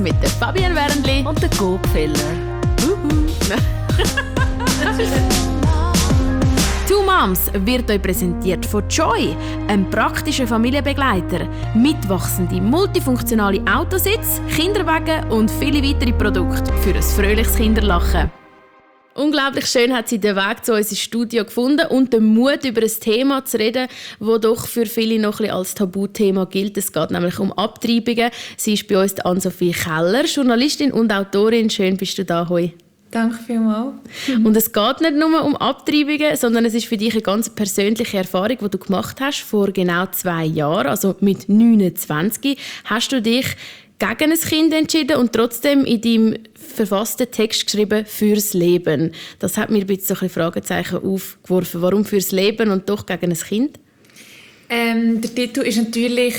mit der Fabienne Wernli und der Gopfeller. «Two Moms» wird euch präsentiert von Joy, einem praktischen Familienbegleiter, mitwachsende multifunktionale Autositz, Kinderwagen und viele weitere Produkte für ein fröhliches Kinderlachen. Unglaublich schön hat sie den Weg zu uns ins Studio gefunden und den Mut, über ein Thema zu reden, das doch für viele noch ein bisschen als Tabuthema gilt. Es geht nämlich um Abtreibungen. Sie ist bei uns Ann-Sophie Keller, Journalistin und Autorin. Schön bist du da, hoi. Danke vielmals. Und es geht nicht nur um Abtreibungen, sondern es ist für dich eine ganz persönliche Erfahrung, die du gemacht hast vor genau 2 Jahren, also mit 29. Hast du dich gegen ein Kind entschieden und trotzdem in deinem verfassten Text geschrieben «Fürs Leben». Das hat mir ein bisschen so ein Fragezeichen aufgeworfen. Warum «Fürs Leben» und doch gegen ein Kind? Der Titel ist natürlich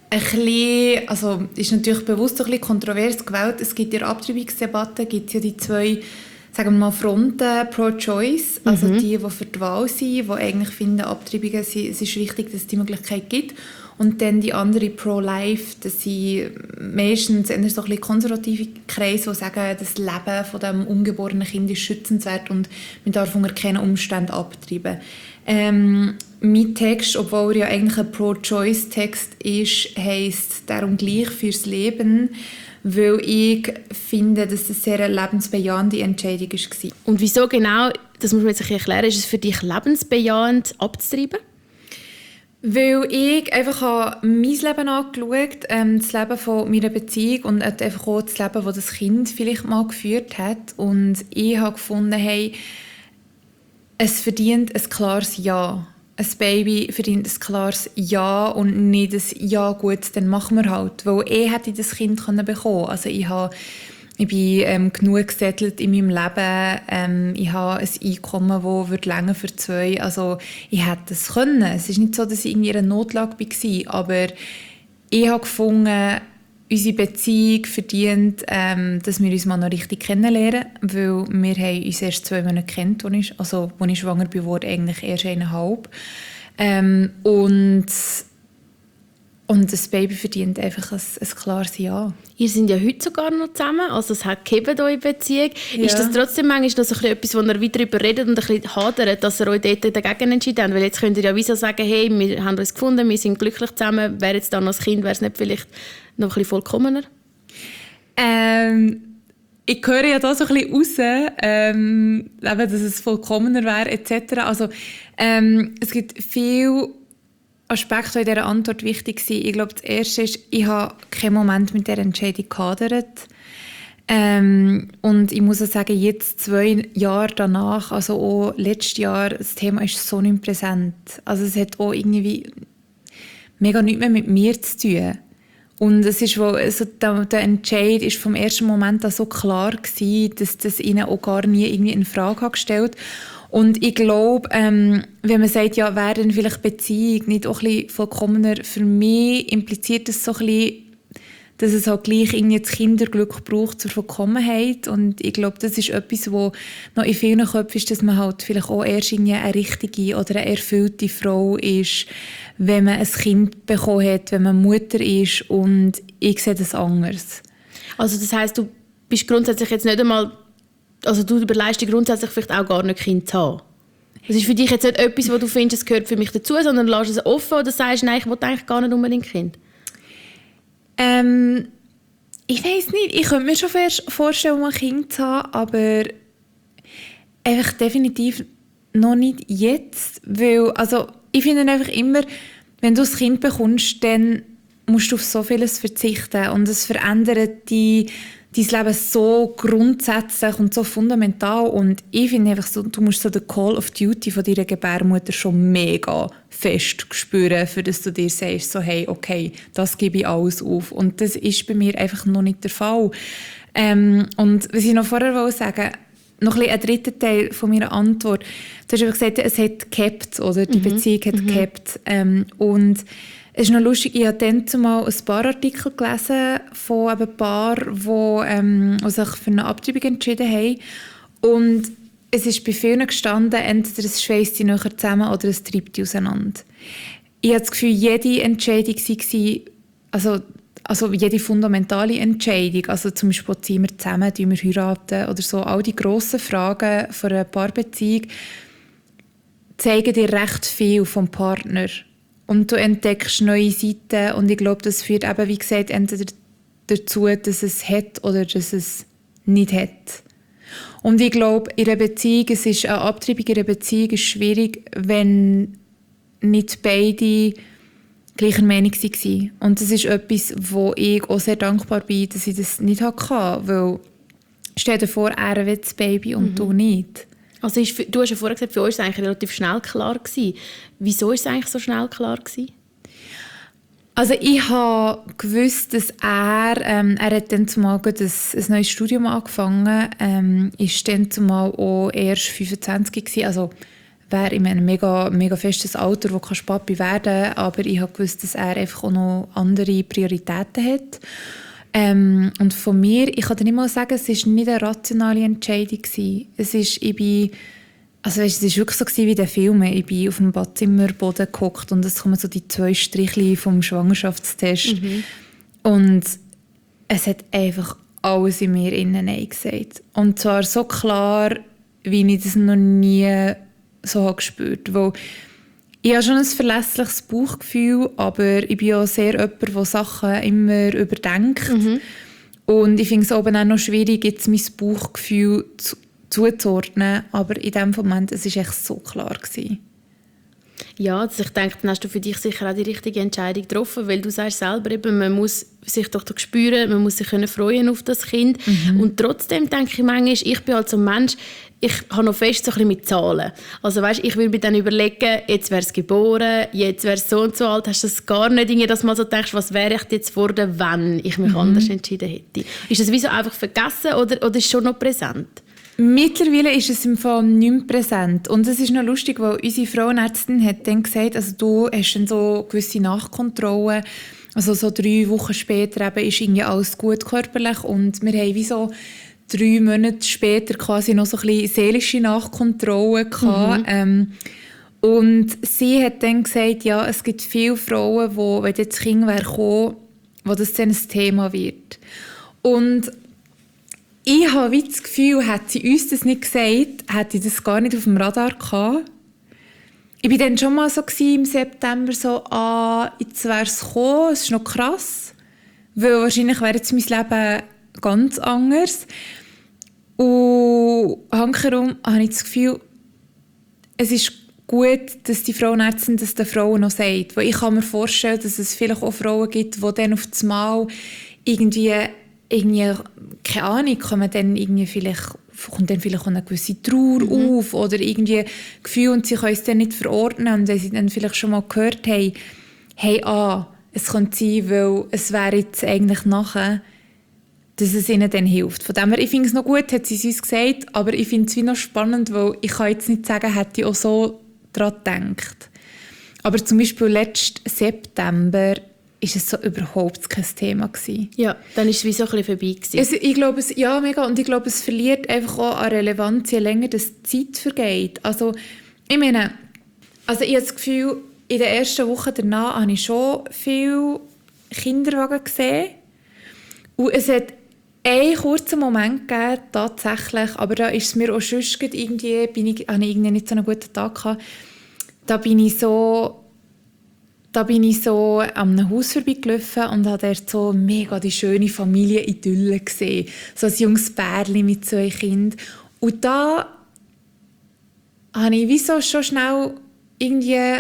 ist natürlich bewusst ein bisschen kontrovers gewählt. Es gibt in der Abtreibungsdebatte ja die 2, sagen wir mal, Fronten pro-choice, also die für die Wahl sind, die eigentlich finden, Abtreibungen, es ist wichtig, dass es die Möglichkeit gibt. Und dann die andere pro-life, das sind meistens eher so ein bisschen konservative Kreise, die sagen, das Leben von dem ungeborenen Kind ist schützenswert und man darf unter keinen Umständen abtreiben. Mein Text, obwohl er ja eigentlich ein Pro-Choice-Text ist, heisst «Darum gleich fürs Leben», weil ich finde, dass das sehr eine lebensbejahende Entscheidung war. Und wieso genau, das muss man jetzt erklären, ist es für dich lebensbejahend abzutreiben? Weil ich einfach mein Leben angeschaut habe, das Leben von meiner Beziehung und einfach auch das Leben, das das Kind vielleicht mal geführt hat. Und ich habe gefunden, hey, es verdient ein klares Ja. Ein Baby verdient ein klares Ja und nicht ein Ja, gut, dann machen wir halt. Weil hätte das Kind bekommen können. Also ich bin genug gesettelt in meinem Leben. Ich habe ein Einkommen, das länger für 2. Also ich hätte es können. Es ist nicht so, dass ich in einer Notlage war. Aber ich habe gefunden, unsere Beziehung verdient, dass wir uns mal noch richtig kennenlernen. Weil wir haben uns erst 2 Monate kennt, als ich schwanger wurde, eigentlich erst 1,5. Und das Baby verdient einfach ein klares Ja. Ihr seid ja heute sogar noch zusammen, also es hat gegeben, eure Beziehung. Ja. Ist das trotzdem manchmal noch so etwas, wo ihr weiter darüber redet und ein bisschen hadert, dass ihr euch dort dagegen entschieden habt? Weil jetzt könnt ihr ja wieso sagen, hey, wir haben uns gefunden, wir sind glücklich zusammen, wäre jetzt dann als Kind, wäre es nicht vielleicht noch ein bisschen vollkommener? Ich höre ja da so ein bisschen raus, dass es vollkommener wäre, etc. Also, es gibt viele Aspekte, die in dieser Antwort wichtig sind. Ich glaube, das Erste ist, ich habe keinen Moment mit dieser Entscheidung gehadert. Und ich muss auch sagen, jetzt 2 Jahre danach, also auch letztes Jahr, das Thema ist so nicht präsent. Also es hat auch irgendwie mega nichts mehr mit mir zu tun. Und es ist, also der Entscheid ist vom ersten Moment an so klar gewesen, dass das ihnen auch gar nie irgendwie in Frage gestellt hat. Und ich glaube, wenn man sagt, ja, wäre dann vielleicht Beziehung nicht auch ein bisschen vollkommener, für mich impliziert das so ein bisschen, dass es halt gleich irgendwie das Kinderglück braucht zur Vollkommenheit. Und ich glaube, das ist etwas, was noch in vielen Köpfen ist, dass man halt vielleicht auch erst irgendwie eine richtige oder eine erfüllte Frau ist, wenn man ein Kind bekommen hat, wenn man Mutter ist. Und ich sehe das anders. Also das heisst, du bist grundsätzlich jetzt nicht einmal, also du überlegst dir grundsätzlich vielleicht auch gar nicht, Kind zu haben. Das ist für dich jetzt nicht etwas, wo du findest, es gehört für mich dazu, sondern lässt es offen oder sagst, nein, ich will eigentlich gar nicht unbedingt Kind? Ich weiss nicht. Ich könnte mir schon vorstellen, ein Kind zu haben, aber einfach definitiv noch nicht jetzt. Weil, also, ich finde einfach immer, wenn du ein Kind bekommst, dann musst du auf so vieles verzichten und es verändert dein Leben so grundsätzlich und so fundamental. Und ich finde einfach so, du musst so den Call of Duty von deiner Gebärmutter schon mega fest spüren, für dass du dir sagst, so, hey, okay, das gebe ich alles auf. Und das ist bei mir einfach noch nicht der Fall. Und was ich noch vorher sagen wollte, noch ein dritter Teil von meiner Antwort. Du hast einfach gesagt, es hat gekappt, oder? Die Beziehung hat gekappt. Und es ist noch lustig, ich habe dann zumal ein paar Artikel gelesen von einem Paar, die sich für eine Abtreibung entschieden haben. Und es ist bei vielen gestanden, entweder es schweißt sie näher zusammen oder es treibt sie auseinander. Ich habe das Gefühl, jede Entscheidung war, also also jede fundamentale Entscheidung, also zum Beispiel ziehen wir zusammen, wir heiraten oder so, all die grossen Fragen von einer Paarbeziehung zeigen dir recht viel vom Partner. Und du entdeckst neue Seiten und ich glaube, das führt eben, wie gesagt, entweder dazu, dass es hat oder dass es nicht hat. Und ich glaube, in einer Beziehung, es ist eine Abtreibung in einer Beziehung ist schwierig, wenn nicht beide gleicher Meinung waren. Und das ist etwas, wo ich auch sehr dankbar bin, dass ich das nicht hatte. Weil, stell dir vor, er will das Baby und du nicht. Also du hast ja vorher gesagt, für uns war es eigentlich relativ schnell klar gewesen. Wieso war es eigentlich so schnell klar gewesen? Also ich habe gewusst, dass er hat dann zumal ein neues Studium angefangen, ist dann zumal auch erst 25 gewesen, also wäre in einem mega, mega festes Alter, wo kannst Papi werden, aber ich habe gewusst, dass er einfach auch noch andere Prioritäten hat. Und von mir, ich kann dir nicht mal sagen, es war nicht eine rationale Entscheidung gewesen. Es war wirklich so wie in den Filmen. Ich bin auf dem Badzimmerboden gehockt und es kommen so die 2 Strichli vom Schwangerschaftstest. Und es hat einfach alles in mir innen Nein gesagt. Und zwar so klar, wie ich das noch nie so habe gespürt. Weil ich habe schon ein verlässliches Bauchgefühl, aber ich bin auch sehr jemand, der Sachen immer überdenkt. Und ich finde es auch noch schwierig, jetzt mein Bauchgefühl zuzuordnen. Aber in diesem Moment, es war echt so klar gewesen. Ja, also ich denke, dann hast du für dich sicher auch die richtige Entscheidung getroffen, weil du sagst selber eben, man muss sich doch spüren, man muss sich freuen auf das Kind. Und trotzdem denke ich manchmal, ich bin halt so ein Mensch, ich habe noch fest so ein bisschen mit Zahlen. Also weißt, ich würde mir dann überlegen, jetzt wäre es geboren, jetzt wäre es so und so alt. Hast du das gar nicht, dass man so denkst, was wäre ich jetzt geworden, wenn ich mich anders entschieden hätte? Ist das wie so einfach vergessen oder ist es schon noch präsent? Mittlerweile ist es im Fall nicht mehr präsent. Und es ist noch lustig, weil unsere Frauenärztin hat dann gesagt, also du hast dann so gewisse Nachkontrollen. Also so 3 Wochen später eben ist irgendwie alles gut körperlich und wir haben wie so 3 Monate später quasi noch so ein bisschen seelische Nachkontrollen gehabt. Und sie hat dann gesagt, ja, es gibt viele Frauen, wo, wenn das Kind gekommen wäre, wo das dann ein Thema wird. Und ich habe das Gefühl, hätte sie uns das nicht gesagt, hätte ich das gar nicht auf dem Radar gehabt. Ich war dann schon mal so im September so, jetzt wäre es gekommen, es ist noch krass, weil wahrscheinlich wäre jetzt mein Leben ganz anders. Und hankerum habe ich das Gefühl, es ist gut, dass die Frauenärztin das den Frauen noch sagt. Weil ich kann mir vorstellen, dass es vielleicht auch Frauen gibt, die dann auf das Mal irgendwie keine Ahnung, kommt dann vielleicht auch eine gewisse Trauer auf oder irgendwie Gefühl und sie können es dann nicht verordnen und wenn sie dann vielleicht schon mal gehört haben, es könnte sein, weil es wäre jetzt eigentlich nachher, dass es ihnen dann hilft. Von dem her, ich finde es noch gut, hat sie es uns gesagt, aber ich finde es wie noch spannend, weil ich kann jetzt nicht sagen, hätte ich auch so daran gedacht. Aber zum Beispiel letzten September ist es so überhaupt kein Thema gewesen. Ja, dann ist es wie so ein bisschen vorbei gewesen. Also ich glaube, mega. Und ich glaube, es verliert einfach auch an Relevanz, je länger die Zeit vergeht. Also, ich meine, ich habe das Gefühl, in den ersten Wochen danach habe ich schon viele Kinderwagen gesehen. Und es hat einen kurzen Moment gegeben, tatsächlich, aber da ist es mir auch sonst irgendwie, habe ich irgendwie nicht so einen guten Tag gehabt. Da bin ich so an einem Haus vorbeigelaufen und habe dort so mega die schöne Familienidylle gesehen. So ein junges Pärchen mit 2 Kindern. Und da habe ich wie so schon schnell irgendwie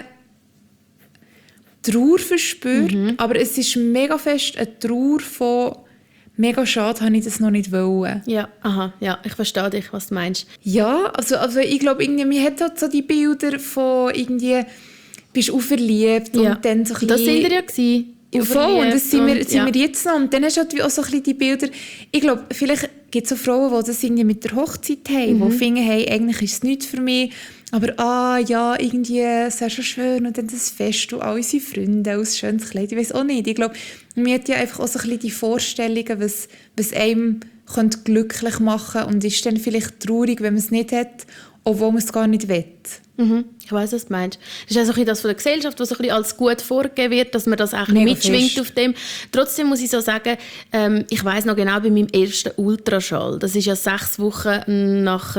Trauer verspürt. Aber es ist mega fest eine Trauer von mega schade, habe ich das noch nicht wollen. Ja, ich verstehe dich, was du meinst. Ja, also ich glaube, mir hat halt so die Bilder von irgendwie bist du verliebt und dann so ein bisschen... Das sind wir ja gewesen. Ja, voll, und das sind wir jetzt noch. Und dann hast du halt auch so ein bisschen die Bilder... Ich glaube, vielleicht gibt es so Frauen, die das irgendwie mit der Hochzeit haben, die finden, hey, eigentlich ist es nichts für mich, aber irgendwie, es wäre schon schön und dann das Fest und all unsere Freunde, aus schönes Kleid, ich weiß auch nicht. Ich glaube, mir hat ja einfach auch so ein bisschen die Vorstellungen, was einem glücklich machen könnte und ist dann vielleicht traurig, wenn man es nicht hat. obwohl man es gar nicht will. Ich weiss, was du meinst. Das ist auch so das von der Gesellschaft, was so ein bisschen als gut vorgegeben wird, dass man das auch mitschwingt auf dem. Trotzdem muss ich so sagen, ich weiss noch genau bei meinem ersten Ultraschall, das ist ja 6 Wochen nach,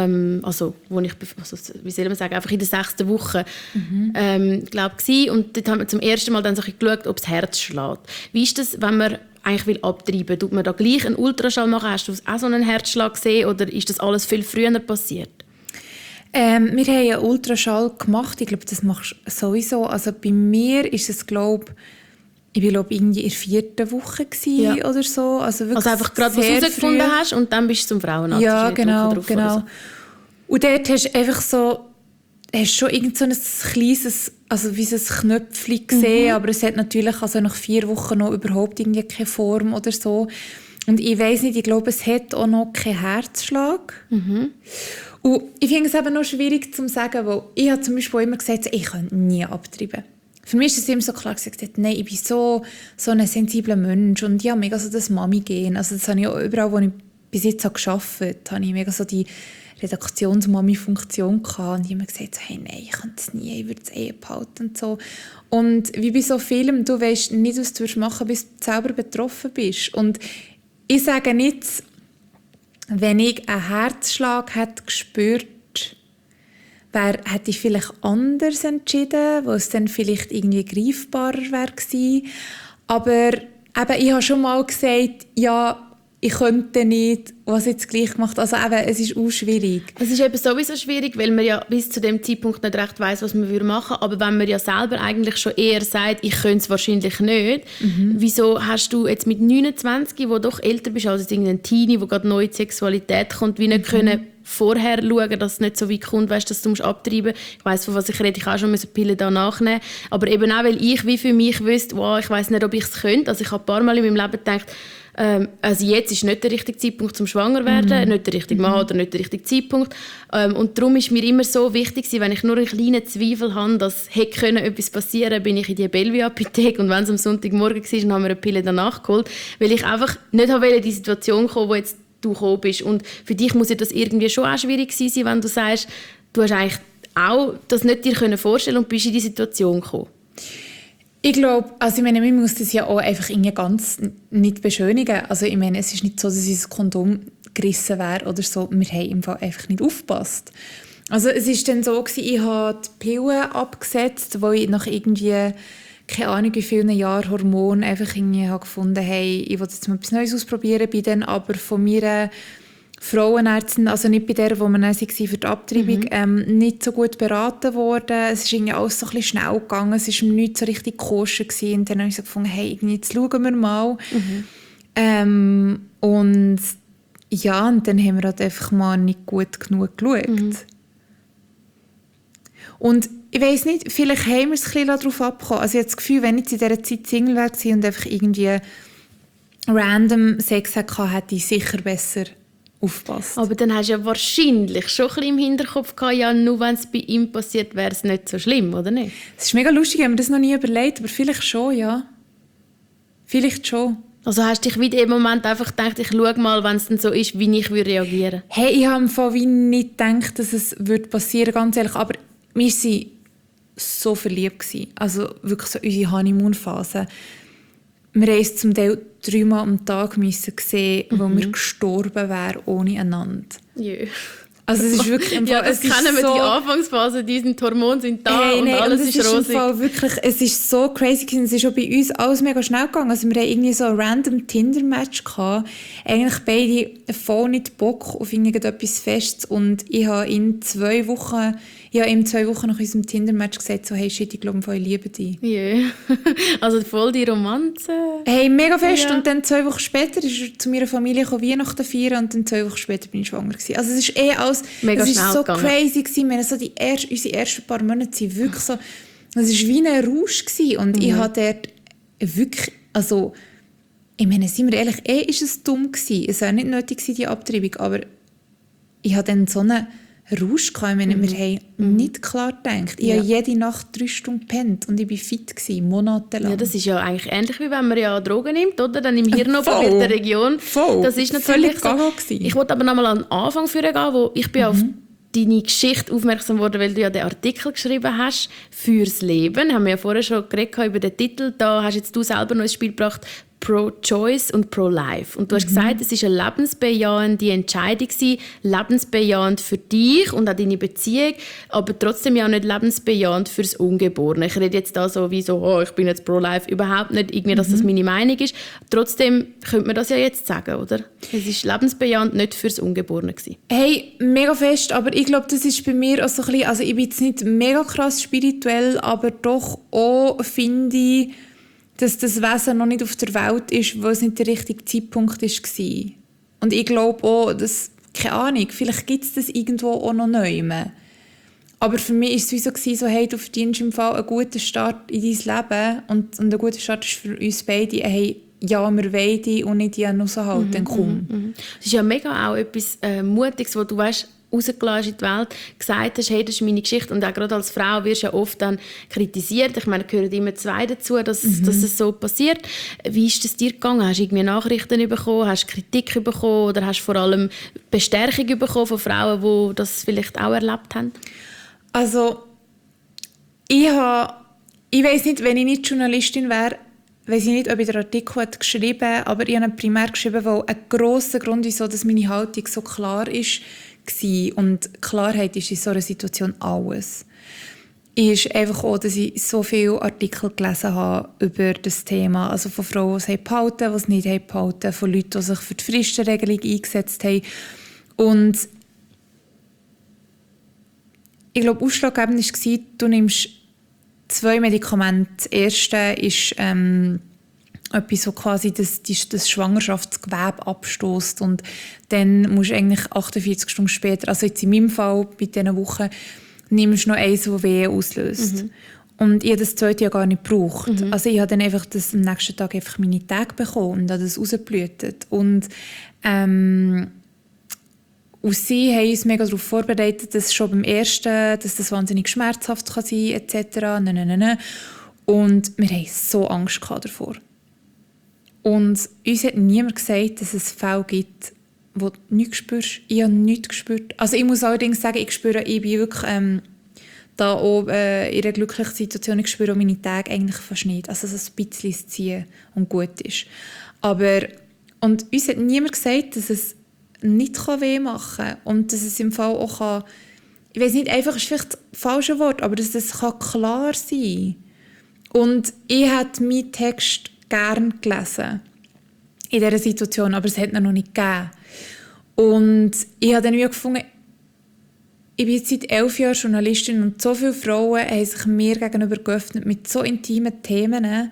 wie soll man sagen, einfach in der 6. Woche, glaube ich, und dort haben wir zum ersten Mal dann so ein bisschen geschaut, ob das Herz schlägt. Wie ist das, wenn man eigentlich will abtreiben? Tut man da gleich einen Ultraschall machen? Hast du auch so einen Herzschlag gesehen oder ist das alles viel früher passiert? Wir haben einen Ultraschall gemacht. Ich glaube, das machst du sowieso. Also bei mir ist es, irgendwie in der 4. Woche oder so. Also einfach gerade, was du herausgefunden hast und dann bist du zum Frauenarzt. Ja, genau. So. Und dort hast du einfach so, hast schon irgend so ein kleines, also wie so ein Knöpfchen gesehen, aber es hat natürlich also nach 4 Wochen noch überhaupt irgendwie keine Form oder so. Und ich weiss nicht, ich glaube, es hat auch noch keinen Herzschlag. Und ich finde es eben noch schwierig zu sagen, weil ich habe zum Beispiel immer gesagt, ich kann nie abtreiben. Für mich ist es immer so klar gesagt, nein, ich bin so ein sensibler Mensch und ich habe mega so das Mami-Gen. Also das habe ich auch überall, wo ich bis jetzt gearbeitet habe, ich mega so die Redaktions-Mami-Funktion gehabt. Und ich habe immer gesagt, hey, nein, ich kann das nie, ich würde es behalten und so. Und wie bei so Filmen, du weißt nicht, was du machen willst, bis du selber betroffen bist. Und ich sage nicht, wenn ich einen Herzschlag hätte gespürt, hätte ich vielleicht anders entschieden, wo es dann vielleicht irgendwie greifbarer wäre. Aber eben, ich habe schon mal gesagt, ja, ich könnte nicht, was jetzt gleich gemacht. Also eben, es ist auch schwierig. Es ist eben sowieso schwierig, weil man ja bis zu dem Zeitpunkt nicht recht weiss, was man machen würde. Aber wenn man ja selber eigentlich schon eher sagt, ich könnte es wahrscheinlich nicht, wieso hast du jetzt mit 29, wo doch älter bist als irgendein Teenie, wo gerade neu in die Sexualität kommt, wie nicht können vorher schauen, dass es nicht so weit kommt, weißt, dass du abtreiben musst. Ich weiss, von was ich rede, ich auch schon Pillen da nachnehmen. Aber eben auch, weil ich wie für mich wüsste, wow, ich weiss nicht, ob ich es könnte. Also ich habe ein paar Mal in meinem Leben gedacht, also jetzt ist nicht der richtige Zeitpunkt zum Schwanger werden, nicht der richtige Mann oder nicht der richtige Zeitpunkt. Und darum ist mir immer so wichtig, wenn ich nur einen kleinen Zweifel habe, dass etwas passieren könnte, bin ich in die Bellevue-Apotheke und wenn es am Sonntagmorgen war, dann haben wir eine Pille danach geholt, weil ich einfach nicht in die Situation kommen, wo jetzt du gekommen bist. Und für dich muss ja das irgendwie schon auch schwierig sein, wenn du sagst, du hast eigentlich auch das nicht dir vorstellen und bist in die Situation gekommen. Ich glaube, also ich meine, man muss das ja auch einfach irgendwie ganz nicht beschönigen. Also ich meine, es ist nicht so, dass unser Kondom gerissen wäre oder so. Wir haben im Fall einfach nicht aufgepasst. Also es war dann so, ich habe die Pillen abgesetzt, weil ich nach irgendwie, keine Ahnung wie vielen Jahren Hormone einfach irgendwie habe gefunden, hey, ich will jetzt mal etwas Neues ausprobieren. Bin dann aber von mir Frauenärztin, also nicht bei der, wo wir dann für die Abtreibung, nicht so gut beraten worden. Es ist irgendwie alles so ein bisschen schnell gegangen, es war mir nicht so richtig koscher gewesen. Und dann habe ich so gefunden, hey, jetzt schauen wir mal. Und ja, und dann haben wir halt einfach mal nicht gut genug geschaut. Und ich weiss nicht, vielleicht haben wir es ein bisschen darauf abgekommen. Also ich habe das Gefühl, wenn ich in dieser Zeit Single war und einfach irgendwie random Sex hatte, hätte ich sicher besser aufpasst. Aber dann hast du ja wahrscheinlich schon ein bisschen im Hinterkopf gehabt, ja, nur wenn es bei ihm passiert, wäre es nicht so schlimm, oder nicht? Es ist mega lustig, ich habe mir das noch nie überlegt, aber vielleicht schon, ja. Vielleicht schon. Also hast du dich wieder im Moment einfach gedacht, ich schaue mal, wenn es dann so ist, wie ich reagieren würde? Hey, ich habe von wie nicht gedacht, dass es passieren würde, ganz ehrlich. Aber wir waren so verliebt gewesen. Also wirklich so unsere Honeymoon-Phase. Wir haben es zum Teil 3 Mal am Tag sehen, wo wir gestorben wären ohne einander. Jö. Also es ist wirklich im Fall, ja, das kennen wir, die Anfangsphase, diese Hormone sind da und alles ist rosig. Im Fall wirklich, es ist so crazy gewesen. Es ist auch bei uns alles mega schnell gegangen. Also wir hatten irgendwie so ein random Tinder-Match gehabt. Eigentlich beide voll nicht Bock auf irgendetwas Festes. Und ich habe ihm 2 Wochen nach unserem Tinder-Match gesagt, so, hey shit, ich glaube, ich liebe dich. Yeah. Also voll die Romanze. Hey, mega fest. Ja. Und dann 2 Wochen später ist er zu meiner Familie Weihnachten feiern und dann 2 Wochen später bin ich schwanger gewesen. Also es ist alles, mega es ist so gegangen. Crazy gewesen. Wir haben so unsere ersten paar Monate sind wirklich so, es war wie ein Rausch gewesen. Und ich hatte dort wirklich, also, ich meine, sind wir ehrlich, ist es dumm gewesen. Es war nicht nötig gewesen, die Abtreibung, aber ich hatte dann so eine Rausch gehabt. Ich meine, wir haben nicht klar gedacht. Ich habe jede Nacht 3 Stunden gepennt und ich war fit gewesen, monatelang. Ja, das ist ja eigentlich ähnlich, wie wenn man ja Drogen nimmt, oder? Dann im Hirn oben Region. Voll. Das ist natürlich so. Gewesen. Ich wollte aber noch mal an den Anfang führen gehen, wo ich bin auf deine Geschichte aufmerksam geworden, weil du ja den Artikel geschrieben hast «Fürs Leben». Haben wir ja vorher schon geredet über den Titel. Da hast jetzt du selber noch ins Spiel gebracht, Pro-Choice und Pro-Life. Und du hast gesagt, es war eine lebensbejahende Entscheidung, lebensbejahend für dich und auch deine Beziehung, aber trotzdem ja nicht lebensbejahend fürs Ungeborene. Ich rede jetzt da so wie so, oh, ich bin jetzt Pro-Life, überhaupt nicht, irgendwie, dass das meine Meinung ist. Trotzdem könnte man das ja jetzt sagen, oder? Es ist lebensbejahend nicht fürs Ungeborene gewesen. Hey, mega fest, aber ich glaube, das ist bei mir auch so ein bisschen, also ich bin jetzt nicht mega krass spirituell, aber doch auch finde ich, dass das Wesen noch nicht auf der Welt ist, wo es nicht der richtige Zeitpunkt war. Und ich glaube auch, dass, keine Ahnung, vielleicht gibt es das irgendwo auch noch neu. Aber für mich war es wie so, hey, du verdienst im Fall einen guten Start in dein Leben und ein guter Start ist für uns beide, hey, ja, wir wollen dich und nicht die raushalten, dann komm. Es ist ja mega auch etwas Mutiges, wo du weißt, rausgelassen in die Welt, gesagt hast, hey, das ist meine Geschichte. Und auch gerade als Frau wirst du ja oft dann kritisiert. Ich meine, gehören immer zwei dazu, dass es so passiert. Wie ist es dir gegangen? Hast du irgendwie Nachrichten bekommen? Hast du Kritik bekommen? Oder hast du vor allem Bestärkung bekommen von Frauen, die das vielleicht auch erlebt haben? Also, ich weiss nicht, wenn ich nicht Journalistin wäre, weiss ich nicht, ob ich den Artikel geschrieben hätte, aber ich habe ihn primär geschrieben, weil ein grosser Grund, wieso dass meine Haltung so klar ist, war. Und Klarheit ist in so einer Situation alles. Ist einfach auch, dass ich so viele Artikel gelesen habe über das Thema. Also von Frauen, die es behalten, die es nicht behalten, von Leuten, die sich für die Fristenregelung eingesetzt haben. Und ich glaube, ausschlaggebend war, du nimmst 2 Medikamente. Das erste ist etwas, so quasi das Schwangerschaftsgewebe abstößt und dann musst du eigentlich 48 Stunden später, also jetzt in meinem Fall bei diesen Wochen, nimmst du noch eins, das Wehen auslöst. Und ich habe das zweite ja gar nicht gebraucht. Also ich habe dann einfach am nächsten Tag einfach meine Tage bekommen und habe das rausgeblutet. Und sie haben uns mega darauf vorbereitet, dass schon beim ersten, dass das wahnsinnig schmerzhaft kann sein kann, etc. Und wir hatten so Angst davor. Und uns hat niemand gesagt, dass es Fälle gibt, wo du nichts spürst. Ich habe nichts gespürt. Also ich muss allerdings sagen, ich bin wirklich da auch in einer glücklichen Situation. Ich spüre auch meine Tage eigentlich fast nicht. Also so ein bisschen ziehen und gut ist. Und uns hat niemand gesagt, dass es nicht weh machen kann und dass es im Fall auch kann, ich weiss nicht, einfach ist vielleicht das falsche Wort, aber dass es klar sein kann. Und ich hätte meinen Text gerne gelesen in dieser Situation, aber es hat ihn noch nicht gegeben. Und ich habe dann gefunden, ich bin jetzt seit 11 Jahren Journalistin und so viele Frauen haben sich mir gegenüber geöffnet mit so intimen Themen.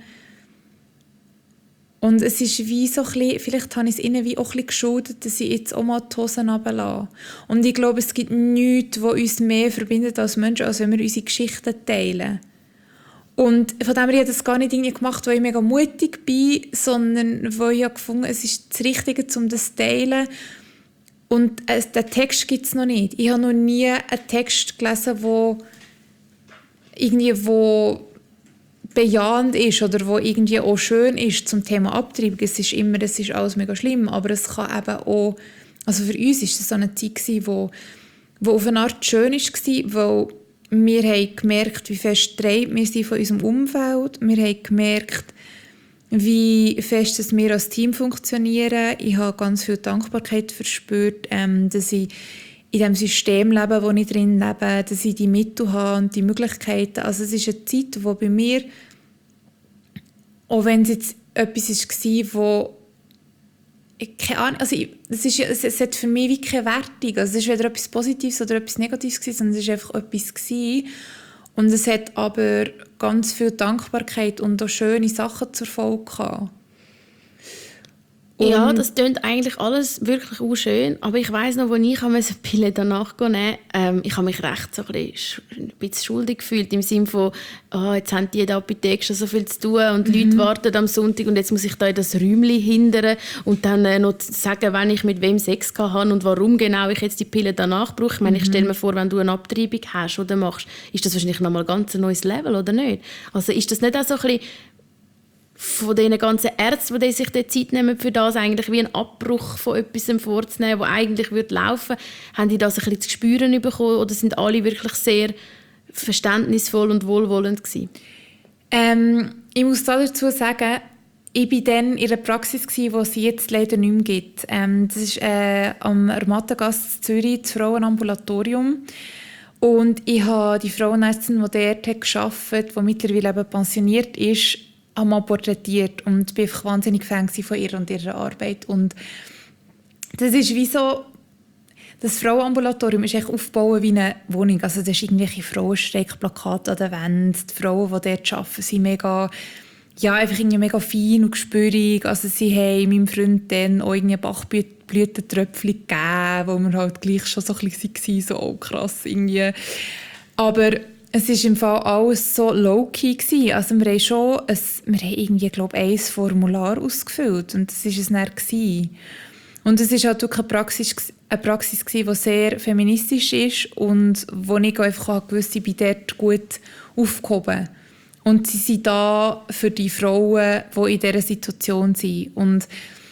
Und es ist wie so ein bisschen, vielleicht habe ich es ihnen wie auch ein bisschen geschuldet, dass ich jetzt auch mal die Hosen runterlasse. Und ich glaube, es gibt nichts, was uns mehr verbindet als Menschen, als wenn wir unsere Geschichten teilen. Und von dem her habe ich das gar nicht gemacht, weil ich mega mutig bin, sondern weil ich gefunden habe, es ist das Richtige, um das zu teilen. Und den Text gibt es noch nicht. Ich habe noch nie einen Text gelesen, der wo bejahend ist oder wo irgendwie auch schön ist zum Thema Abtreibung. Es ist alles mega schlimm, aber es kann eben auch, also für uns war das so eine Zeit, wo auf eine Art schön war, weil wir haben gemerkt, wie fest treibt wir sind von unserem Umfeld. Wir haben gemerkt, wie fest dass wir als Team funktionieren. Ich habe ganz viel Dankbarkeit verspürt, dass ich in dem System lebe, wo ich drin lebe, dass ich die Mittel habe und die Möglichkeiten. Also es ist eine Zeit, wo bei mir, auch wenn es jetzt etwas war, wo keine Ahnung, also es hat für mich wie keine Wertung. Also es war weder etwas Positives oder etwas Negatives gewesen, sondern es war einfach etwas gewesen. Und es hat aber ganz viel Dankbarkeit und auch schöne Sachen zur Folge gehabt. Ja, das klingt eigentlich alles wirklich auch schön, aber ich weiss noch, als ich eine Pille danach nehmen musste, ich habe mich recht so ein bisschen schuldig gefühlt, im Sinne von, jetzt haben die in der Apotheke schon so viel zu tun und die Leute warten am Sonntag und jetzt muss ich da in das Räumchen hindern und dann noch sagen, wann ich mit wem Sex hatte und warum genau ich jetzt die Pille danach brauche. Ich meine, ich stelle mir vor, wenn du eine Abtreibung hast oder machst, ist das wahrscheinlich nochmal ganz ein neues Level, oder nicht? Also ist das nicht auch so ein bisschen von diesen ganzen Ärzten, die sich die Zeit nehmen, für das eigentlich wie einen Abbruch von etwas vorzunehmen, was eigentlich laufen würde, haben die das ein bisschen zu spüren bekommen oder sind alle wirklich sehr verständnisvoll und wohlwollend gewesen? Ich muss dazu sagen, ich war dann in einer Praxis, die es jetzt leider nicht mehr gibt. Das ist am Armatagasse in Zürich, das Frauenambulatorium. Und ich habe die Frauenärztin, die dort gearbeitet hat, die mittlerweile eben pensioniert ist, einmal porträtiert und war einfach wahnsinnig Fan von ihr und ihrer Arbeit. Und das ist wie so, das Frauenambulatorium ist echt aufgebaut wie eine Wohnung. Also da sind irgendwelche Frauenstreckplakate an den Wänden. Die Frauen, die dort arbeiten, sind mega, ja, einfach irgendwie mega fein und gespürig. Also sie haben meinem Freund dann auch irgendwie Bachblütentröpfchen gegeben, wo wir halt gleich schon so ein bisschen waren, so oh, krass irgendwie. Aber es war im Fall alles so low-key gewesen. Also wir haben irgendwie, glaube ich, ein Formular ausgefüllt und das war es dann gewesen. Und es war halt wirklich eine Praxis gewesen, die sehr feministisch ist und wo ich einfach gewusst, ich bin dort gut aufgehoben. Und sie sind da für die Frauen, die in dieser Situation sind. Und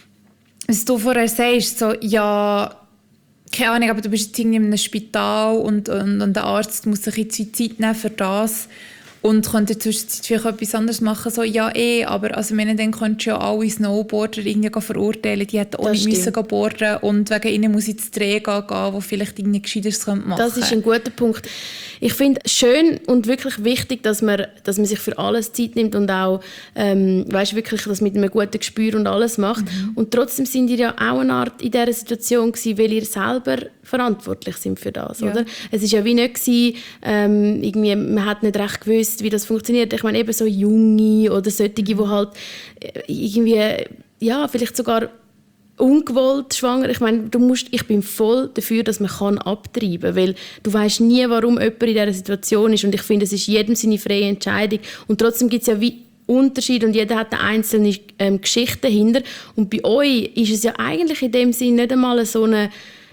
was du vorher sagst, so, ja, keine Ahnung, aber du bist jetzt irgendwie in einem Spital und der Arzt muss sich jetzt Zeit nehmen für das und könnte in der Zwischenzeit vielleicht etwas anderes machen. So, ja, aber also, dann könntest du ja alle Snowboarder irgendwie verurteilen. Die hätten auch nicht müssen boarden und wegen ihnen muss ich ins Dreh gehen, wo vielleicht irgendwie Gescheiteres machen könnte. Das ist ein guter Punkt. Ich finde es schön und wirklich wichtig, dass man sich für alles Zeit nimmt und auch wirklich das mit einem guten Gespür und alles macht. Und trotzdem sind ihr ja auch eine Art in dieser Situation gewesen, weil ihr selber verantwortlich sind für das, oder? Es war ja wie nicht gewesen, irgendwie, man hat nicht recht gewusst, wie das funktioniert. Ich meine eben so Junge oder solche, die halt irgendwie, ja, vielleicht sogar ungewollt schwanger. Ich meine, ich bin voll dafür, dass man abtreiben kann, weil du weißt nie, warum jemand in dieser Situation ist und ich finde, es ist jedem seine freie Entscheidung und trotzdem gibt es ja wie Unterschied und jeder hat eine einzelne Geschichte dahinter und bei euch ist es ja eigentlich in dem Sinne nicht einmal so eine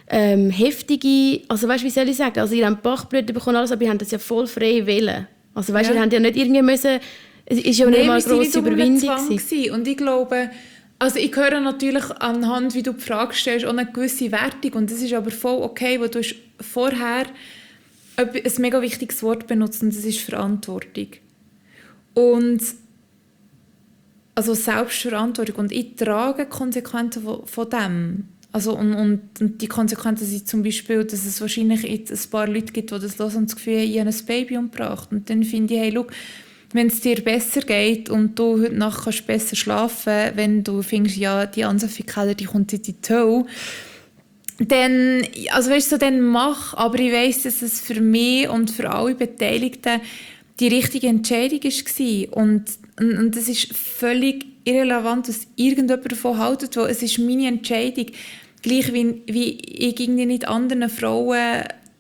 heftige, also weißt, wie soll ich sagen, also ihr habt Bachblüten bekommen, alles, aber ihr habt das ja voll frei wählen. Also weißt, ihr habt ja nicht irgendwie müssen, es ist ja nicht mal eine grosse Überwindung gewesen. Und ich glaube, also ich höre natürlich anhand, wie du die Frage stellst, auch eine gewisse Wertung und das ist aber voll okay, weil du hast vorher ein mega wichtiges Wort benutzt und das ist Verantwortung. Und also Selbstverantwortung und ich trage Konsequenzen von dem. Also und die Konsequenzen sind zum Beispiel, dass es wahrscheinlich jetzt ein paar Leute gibt, die das hören und das Gefühl haben, ich habe ein Baby umgebracht. Und dann finde ich, hey, schau, wenn es dir besser geht und du heute Nacht kannst besser schlafen, wenn du findest, ja, die Ansaffi-Keller, die kommt jetzt in die Hölle, dann, also weißt du, dann mach. Aber ich weiss, dass es für mich und für alle Beteiligten die richtige Entscheidung war. Und das ist völlig irrelevant, was irgendjemand davon hält, weil es ist meine Entscheidung. Gleich wie ich irgendwie nicht anderen Frauen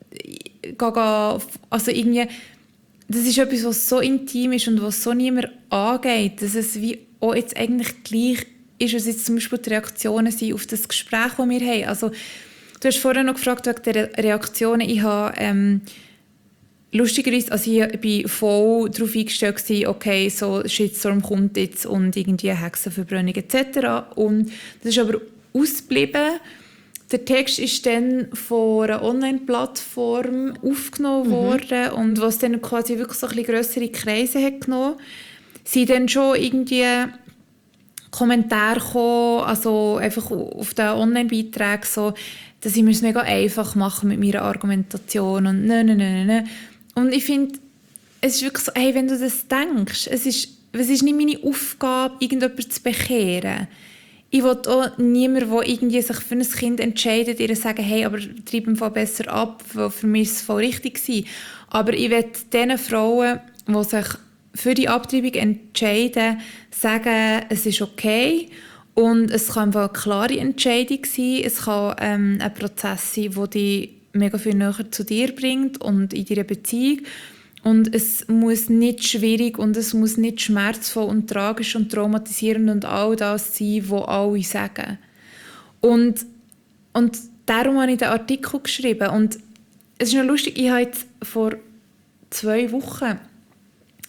also irgendwie, das ist etwas, was so intim ist und was so niemand angeht, dass es wie auch jetzt eigentlich gleich ist, was jetzt zum Beispiel die Reaktionen sind auf das Gespräch, das wir haben. Also, du hast vorher noch gefragt wegen der Reaktionen. Ich habe lustigerweise, also ich war voll darauf eingestellt, okay, so Shitstorm kommt jetzt und irgendwie Hexenverbrennung etc. Und das ist aber ausgeblieben. Der Text ist dann von einer Online-Plattform aufgenommen worden und was dann quasi wirklich so ein bisschen grössere Kreise hat genommen, sind dann schon irgendwie Kommentare gekommen, also einfach auf den Online-Beiträgen so, dass ich mir es mega einfach mache mit meiner Argumentation und nein. Und ich finde, es ist wirklich so, hey, wenn du das denkst, es ist nicht meine Aufgabe, irgendjemanden zu bekehren. Ich will auch niemanden, der irgendwie sich für ein Kind entscheidet, ihr sagen, hey, aber treib ihn besser ab, weil für mich ist es voll richtig gewesen. Aber ich will den Frauen, die sich für die Abtreibung entscheiden, sagen, es ist okay und es kann eine klare Entscheidung sein, es kann ein Prozess sein, der dich mega viel näher zu dir bringt und in deiner Beziehung. Und es muss nicht schwierig und es muss nicht schmerzvoll und tragisch und traumatisierend und all das sein, was alle sagen. Und darum habe ich den Artikel geschrieben. Und es ist noch lustig, ich habe jetzt vor 2 Wochen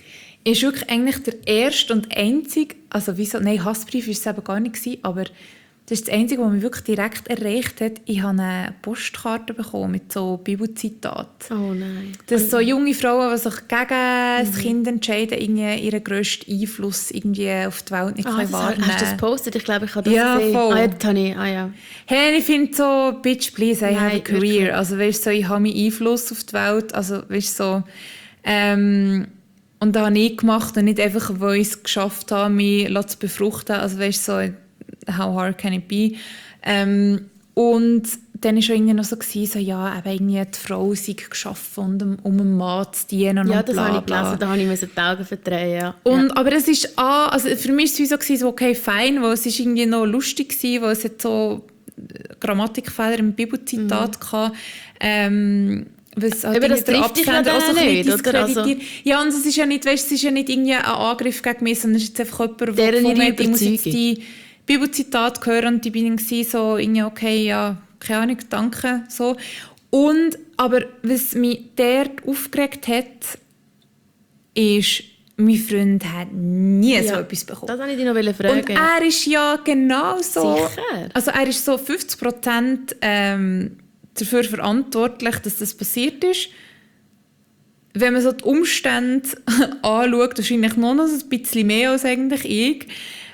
ist wirklich eigentlich der erste und einzige, also wieso, nein, Hassbrief war es eben gar nicht gewesen, aber das ist das Einzige, was mich wirklich direkt erreicht hat. Ich habe eine Postkarte bekommen mit so Bibelzitaten. Oh nein. Dass so junge Frauen, die sich gegen das Kind entscheiden, irgendwie ihren grössten Einfluss irgendwie auf die Welt nicht wahrnehmen. Hast du das gepostet? Ich glaube, ich habe das ja, gesehen. Voll. Ja, das habe ich. Ja. Hey, ich finde so, bitch, please, I have a career. Wirklich. Also weißt so, ich habe meinen Einfluss auf die Welt. Also weißt so, und das habe ich gemacht und nicht einfach, weil ich es geschafft habe, mich zu befruchten. Also weißt so, how hard can it be? Und dann war es irgendwie noch so, ja, eben irgendwie die Frau sei geschaffen, um einem Mann zu dienen. Ja, und das bla, habe ich bla. gelesen, da habe ich die Augen verdrehen. Ja. Und, aber es ist also für mich war es so, okay, fein, weil es ist irgendwie noch lustig war, weil es hat so Grammatikfehler im Bibelzitat hatte. Was halt aber das trifft dich ja dann so nicht, oder? Also, ja, und es ist ja nicht, weißt, es ist ja nicht irgendwie ein Angriff gegen mich, sondern es ist jetzt einfach jemand, der gefunden hat, ich muss jetzt die Bibelzitate hören und die bin ich so irgendwie, okay, ja, keine Ahnung, danke, so. Und, aber was mich dort aufgeregt hat, ist, mein Freund hat nie so etwas bekommen. Das wollte ich dich noch fragen. Und er ist ja genau so... Sicher? Also er ist so 50% dafür verantwortlich, dass das passiert ist. Wenn man so die Umstände anschaut, wahrscheinlich noch ein bisschen mehr als eigentlich ich.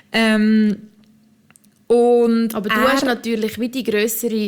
Aber du hast natürlich wie die grössere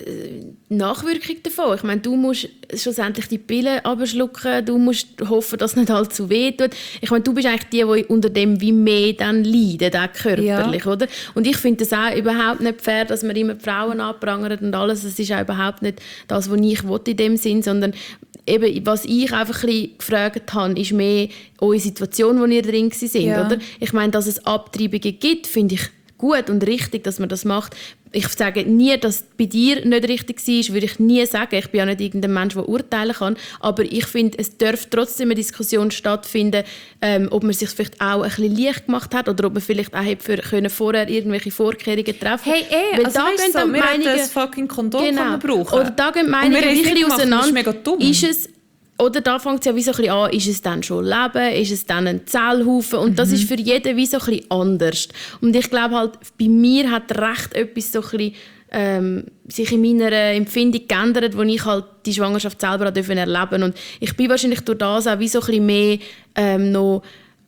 Nachwirkung davon. Ich meine, du musst schlussendlich die Pille abschlucken, du musst hoffen, dass es nicht allzu weh tut. Ich meine, du bist eigentlich die unter dem wie mehr dann leidet, auch körperlich, ja. Oder? Und ich finde das auch überhaupt nicht fair, dass man immer die Frauen anprangert und alles. Das ist auch überhaupt nicht das, was ich will in dem Sinn, sondern eben, was ich einfach ein bisschen gefragt habe, ist mehr eure Situation, wo ihr drin seid, ja. Oder? Ich meine, dass es Abtreibungen gibt, finde ich gut und richtig, dass man das macht. Ich sage nie, dass es bei dir nicht richtig war, würde ich nie sagen. Ich bin ja nicht irgendein Mensch, der urteilen kann. Aber ich finde, es darf trotzdem eine Diskussion stattfinden, ob man sich vielleicht auch ein bisschen leicht gemacht hat oder ob man vielleicht auch vorher irgendwelche Vorkehrungen treffen. Hey, also da gehen so, wir hätten das fucking Kondom brauchen. Oder da gehen Meinungen ein bisschen auseinander. Das ist mega dumm. Ist es, oder da fängt es ja wie so ein bisschen an, ist es dann schon Leben, ist es dann ein Zellhaufen? Und das ist für jeden wie so ein bisschen anders. Und ich glaube halt, bei mir hat recht etwas so ein bisschen, sich in meiner Empfindung geändert, wo ich halt die Schwangerschaft selber erleben durfte. Und ich bin wahrscheinlich durch das auch wie so ein bisschen mehr noch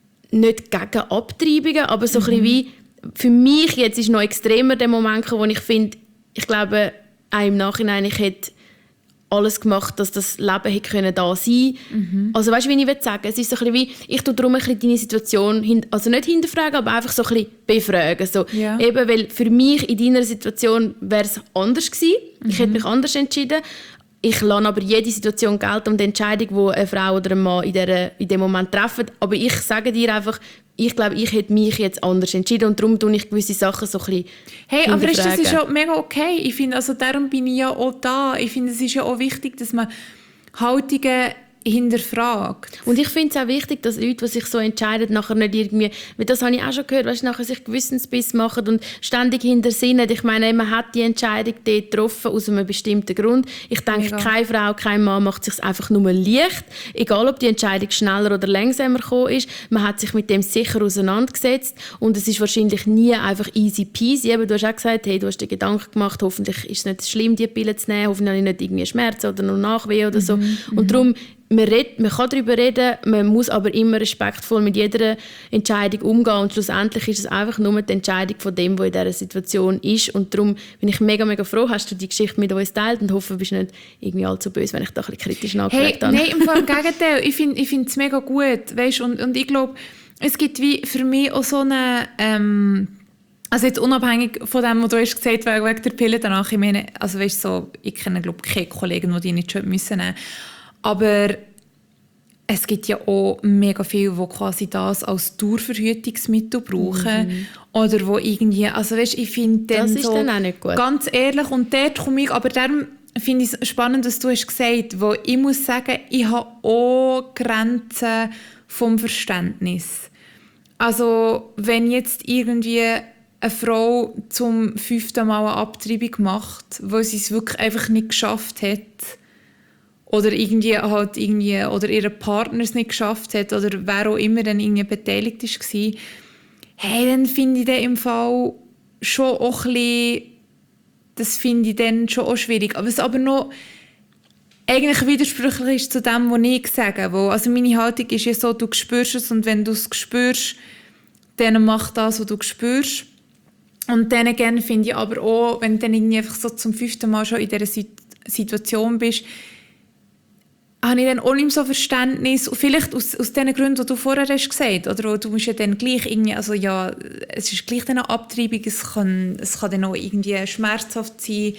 nicht gegen Abtreibungen, aber so ein bisschen wie, für mich jetzt ist noch extremer der Moment, wo ich finde, ich glaube, auch im Nachhinein, ich hätte alles gemacht, dass das Leben hätte da sein können. Also weißt du, wie ich sagen will? Es ist so ein bisschen wie, ich tue darum ein bisschen deine Situation, also nicht hinterfragen, aber einfach so ein bisschen befragen. So, ja. Eben, weil für mich in deiner Situation wäre es anders gewesen. Ich hätte mich anders entschieden. Ich lasse aber jede Situation gelten und die Entscheidung, die eine Frau oder ein Mann in dem Moment treffen. Aber ich sage dir einfach, ich glaube, ich hätte mich jetzt anders entschieden und darum tue ich gewisse Sachen so ein bisschen aber das ist ja mega okay. Ich finde, also darum bin ich ja auch da. Ich finde, es ist ja auch wichtig, dass man Haltungen hinterfragt. Und ich finde es auch wichtig, dass Leute, die sich so entscheiden, nachher nicht irgendwie, weil das habe ich auch schon gehört, weißt, nachher sich Gewissensbiss machen und ständig hintersinnen. Ich meine, man hat die Entscheidung dort getroffen aus einem bestimmten Grund. Ich denke, keine Frau, kein Mann macht es sich einfach nur leicht, egal ob die Entscheidung schneller oder langsamer gekommen ist. Man hat sich mit dem sicher auseinandergesetzt und es ist wahrscheinlich nie einfach easy peasy. Eben, du hast auch gesagt, hey, du hast dir Gedanken gemacht, hoffentlich ist es nicht schlimm, die Pille zu nehmen, hoffentlich habe ich nicht irgendwie Schmerzen oder noch Nachweh oder so. Und darum, man kann darüber reden, man muss aber immer respektvoll mit jeder Entscheidung umgehen und schlussendlich ist es einfach nur die Entscheidung von dem, der in dieser Situation ist und darum bin ich mega, mega froh, hast du die Geschichte mit uns geteilt und hoffe, du bist nicht irgendwie allzu böse, wenn ich da ein bisschen kritisch nachgefragt habe. Nein, im Gegenteil, ich finde es mega gut, weißt, und ich glaube, es gibt wie für mich auch so eine also jetzt unabhängig von dem, was du hast gesagt hast, wegen der Pille danach, ich meine, also weißt, so, ich kenne glaube keine Kollegen, die nicht schon müssen nehmen. Aber es gibt ja auch mega viele, die quasi das als Dauerverhütungsmittel brauchen. Oder wo irgendwie, also weißt, ich finde das ist so, dann auch nicht gut. Ganz ehrlich, und dort komme ich, aber darum finde ich es spannend, dass du hast gesagt, wo ich muss sagen, ich habe auch Grenzen vom Verständnis. Also wenn jetzt irgendwie eine Frau zum 5. Mal eine Abtreibung macht, weil sie es wirklich einfach nicht geschafft hat, oder oder ihr Partner es nicht geschafft hat oder wer auch immer dann irgendwie beteiligt war, hey, dann finde ich den im Fall schon auch ein bisschen, das finde ich dann schon auch schwierig. Aber es aber noch eigentlich widersprüchlich ist zu dem, was ich sage. Also meine Haltung ist ja so, du spürst es und wenn du es spürst, dann mach das, was du spürst. Und dann gerne finde ich aber auch, wenn du dann irgendwie einfach so zum 5. Mal schon in dieser Situation bist, habe ich dann auch nicht mehr so Verständnis, vielleicht aus den Gründen, die du vorher hast gesagt, oder du musst ja dann gleich irgendwie, also ja, es ist gleich eine Abtreibung, es kann dann auch irgendwie schmerzhaft sein.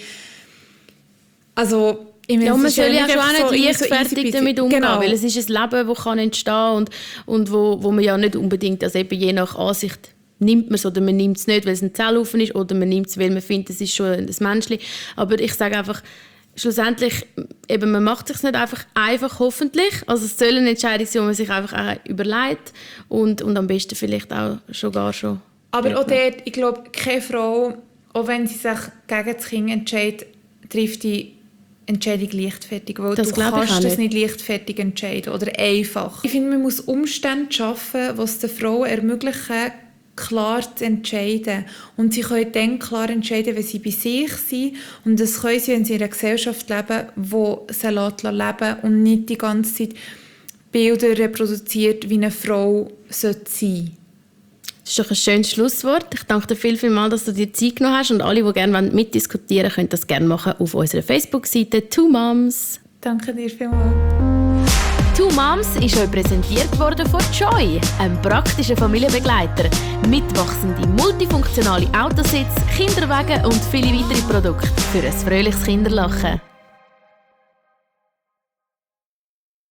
Also, ja, man soll ja schon auch nicht leichtfertig damit umgehen, genau. Weil es ist ein Leben, das kann entstehen und wo man ja nicht unbedingt, also eben je nach Ansicht nimmt man es oder man nimmt es nicht, weil es ein Zellhaufen ist oder man nimmt es, weil man findet, es ist schon ein Menschli. Aber ich sage einfach, schlussendlich, eben, man macht es sich nicht einfach hoffentlich. Also es soll eine Entscheidung sein, die man sich einfach auch überlegt und am besten vielleicht auch schon. Aber auch dort, ich glaube, keine Frau, auch wenn sie sich gegen das Kind entscheidet, trifft die Entscheidung leichtfertig, weil das du kannst das nicht leichtfertig entscheiden oder einfach. Ich finde, man muss Umstände schaffen, die es den Frauen ermöglichen, klar zu entscheiden. Und sie können dann klar entscheiden, wenn sie bei sich sind. Und das können sie, wenn sie in einer Gesellschaft leben, die sie leben lässt und nicht die ganze Zeit Bilder reproduziert, wie eine Frau sein sollte. Das ist doch ein schönes Schlusswort. Ich danke dir vielmals, dass du dir Zeit genommen hast. Und alle, die gerne mitdiskutieren wollen, können das gerne machen auf unserer Facebook-Seite «Two Moms». Danke dir vielmals. «Two Moms» ist euch präsentiert worden von Joy, einem praktischen Familienbegleiter. Mitwachsende, multifunktionale Autositze, Kinderwagen und viele weitere Produkte für ein fröhliches Kinderlachen.